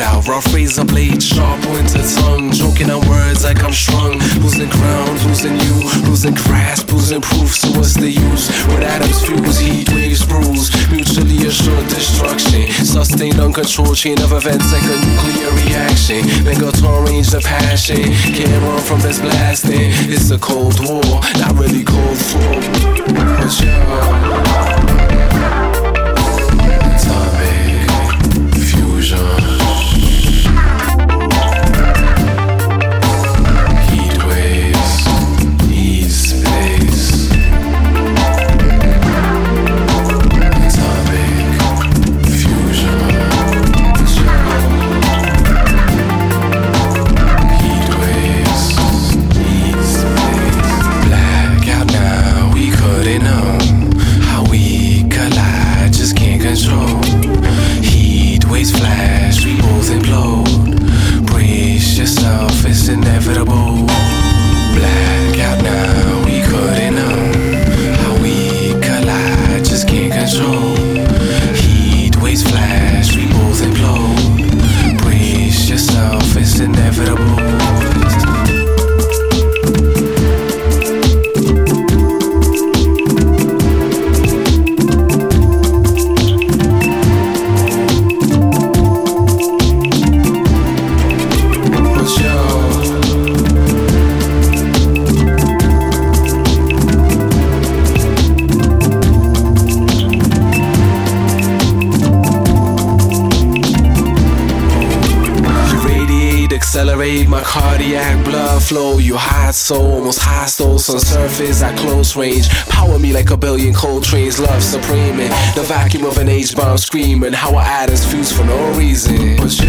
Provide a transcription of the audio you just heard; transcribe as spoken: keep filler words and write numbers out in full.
out, rough razor blade, sharp winter tongue, joking on words like I'm strung. Losing ground, losing you, losing grasp, losing proof. So what's the use? With atoms fuse, heat waves bruise, mutually assured destruction, sustained uncontrolled chain of events like a nuclear reaction. Megaton range of passion, can't run from this blasting. It's a cold war, not really cold war, but yeah. Atomic fusion. Inevitable. Blackout now, we couldn't know how we collide, just can't control. Heat waves flash, we both implode. Brace yourself, it's inevitable. Accelerate my cardiac blood flow. You hot soul, almost hostile. On surface at close range, power me like a billion cold trains. Love supreme in the vacuum of an H-bomb screaming. How our atoms fuse for no reason. But